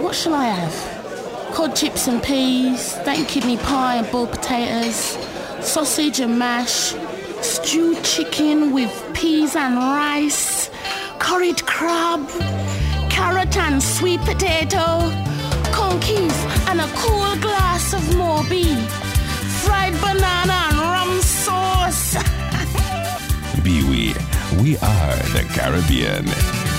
What shall I have? Cod chips and peas, steak kidney pie and boiled potatoes, sausage and mash, stewed chicken with peas and rice, curried crab, carrot and sweet potato, conkeys and a cool glass of Moby, fried banana and rum sauce. Biwi, we are the Caribbean.